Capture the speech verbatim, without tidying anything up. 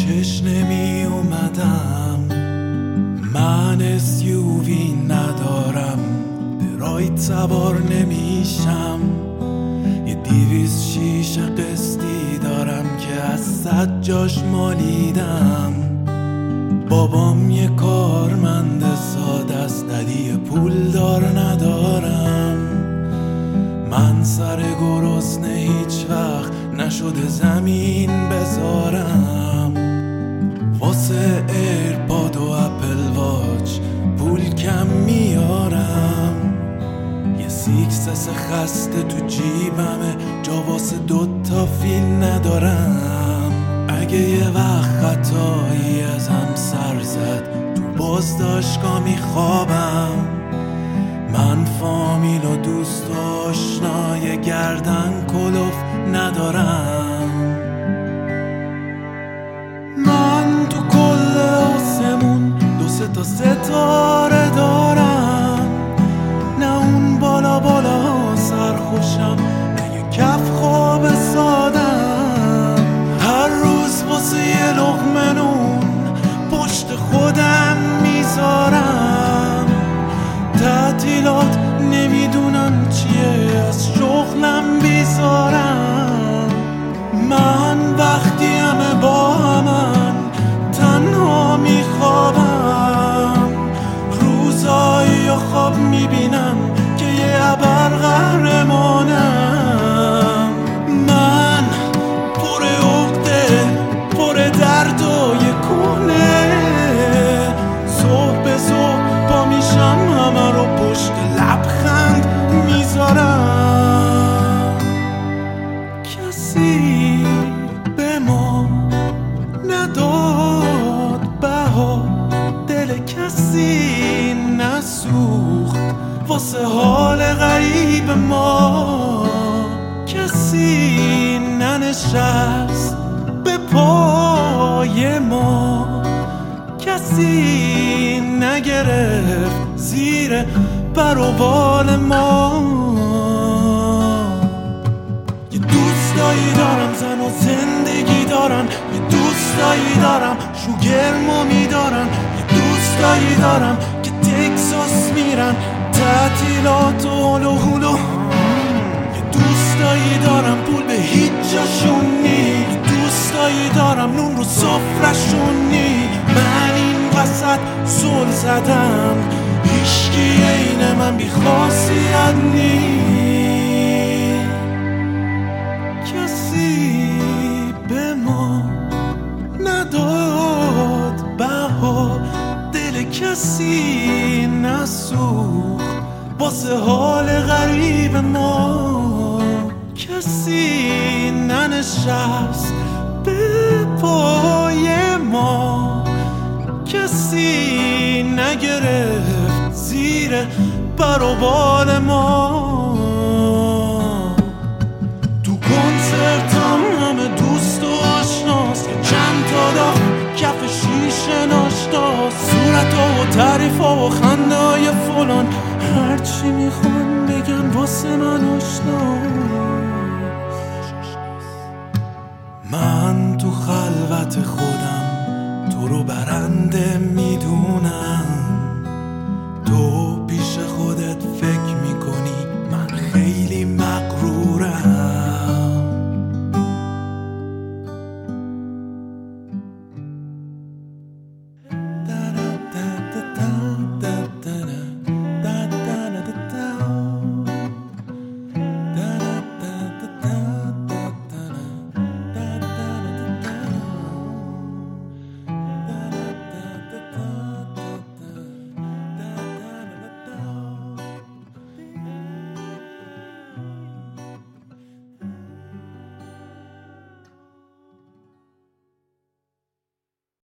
پیشش نمی اومدم. من اسیووی ندارم، به رایت سوار نمیشم. یه دیویز شیشه قسطی دارم که از صد جاش مالیدم. بابام یه کارمند ساده است، ولی پول دار ندارم. من سر گرسنه هیچ وقت نشده زمین بذارم. واسه ایرپاد و اپل واچ پول کم میارم. یه سیکسس خسته تو جیبمه، جا واسه دوتا فیل ندارم. اگه یه وقت خطایی ازم سر زد، تو بازداشتگاه میخوابم. من فامیل و دوست و آشنای گردن کلوف ندارم. من تو کل آسمون دو سه تا ستاره دارم. نه اون بالا بالا سرخوشم، نه یه کف خواب سادم. هر روز واسه یه لقمه نون پشت خودم میذارم. تعطیلات نمیدونم چیه، از شغلم بیزارم. من وقتی همه با من تنها میخوابم. روزایی یا خواب میبینم که یه ابر قهرمانم. من پر عقده، پر درد و یه کونه. صبح به صبح پا میشم، همه رو پشت لبخند میذارم. کسی به ما نداد بها، دل کسی نسوخت واسه حال غریب ما. کسی ننشست به پای ما، کسی نگرفت زیر پر و بال ما. یه دوستایی دارم زن و زندگی دارن، یه دوستایی دارم شوگرمو میدارن. یه دوستایی دارم که تکساس میرن تعطیلات و هلو هلو. یه دوستایی دارم پول به هیچ جاشون نی. یه دوستایی دارم نون رو سفرشون نی. من این وسط زل زدم، هیچکی عین من بی خاصیت نی. کسی به ما نداد بها، دل کسی نسوخت واسه حال غریب ما. کسی ننشست به پای ما، کسی نگرفت زیر پر و بال ما. تو کنسرتم همه دوست و آشناست، که چند تا داغ کف شیشه ناشتاست. صورت‌ها و تعریف‌ها و خنده‌های فلان، هرچی میخوان بگن واسه من آشناست. من تو خلوت خودم